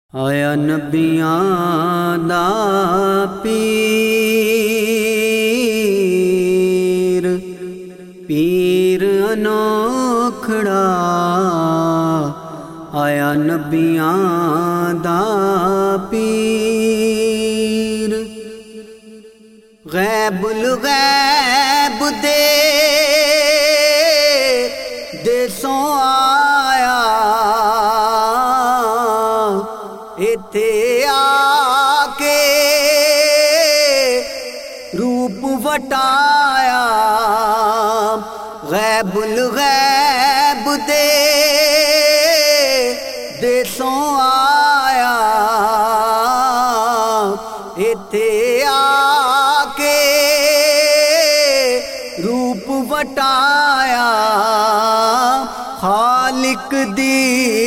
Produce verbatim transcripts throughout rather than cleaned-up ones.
آیا نبیاں دا پیر پیر انوکھڑا آیا نبیاں دا پیر غیب الغیب دے دیسوں آیا ایتھے آ کے روپ وٹایا غیب الغیب دے دیسوں آیا ایتھے آ کے روپ وٹایا خالق دی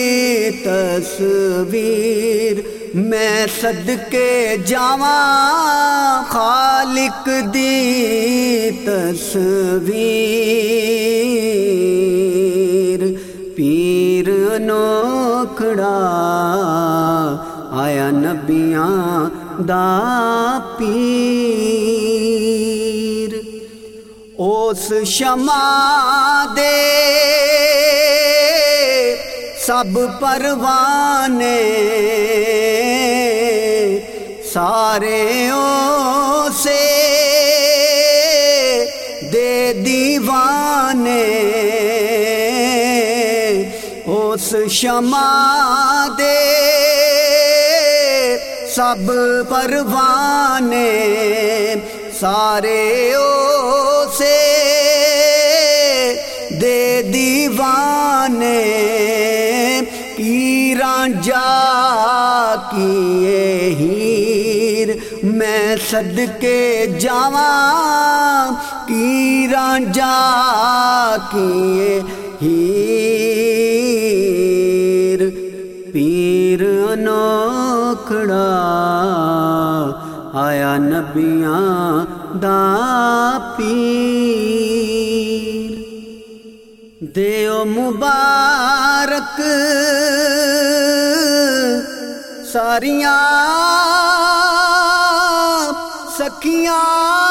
تصویر میں صدقے جاواں خالق دی تصویر پیر انوکھڑا آیا نبیاں دا پیر اس شمع دے سب پروانے سارے سے دے دیوانے اس شمع دے سب پروانے سارے سے دے دیوانے پیراں جا کیے ہیر میں صدقے جاواں پیراں جا کیے ہیر پیر انوکھڑا آیا نبیاں دا پیر دیو مبارک ساریاں سکھیاں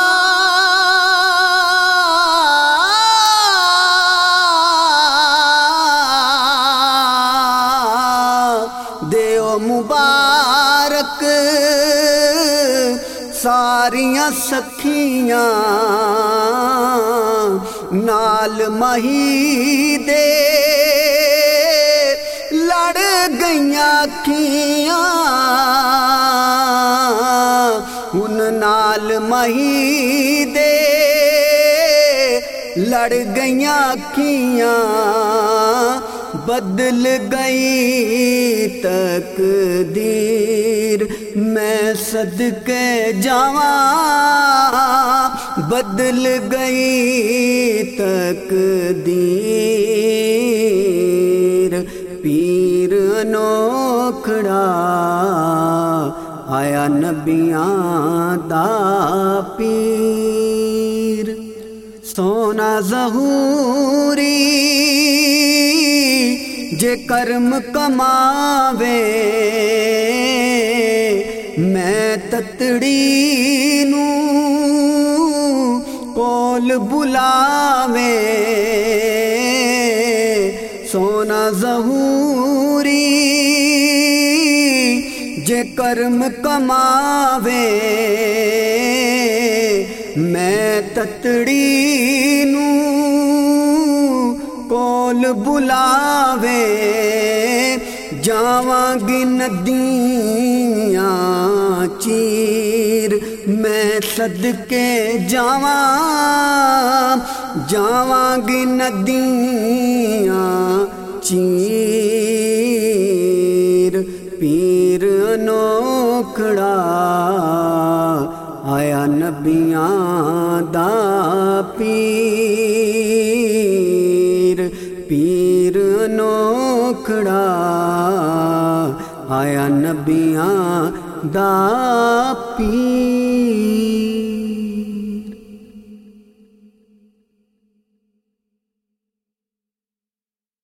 دیو مبارک ساریاں سکھیاں نال مہی دے لڑ گئیاں کھیاں ان نال مہی دے لڑ گئیاں کھیاں بدل گئی تقدیر میں صدقے جاواں بدل گئی تقدیر پیر انوکھڑا آیا نبیاں دا پیر سونا ظہوری جے کرم کماوے میں تتڑی نو کول بلاوے سونا ظہوری جے کرم کماوے میں تتڑی نو کول بلاوے جاواں گی ندیاں چیر میں صدقے جاواں جاواں گی ندیاں چیر پیر انوکھڑا آیا نبیاں دا پیر پیر انوکھڑا آیا نبیاں دا پیر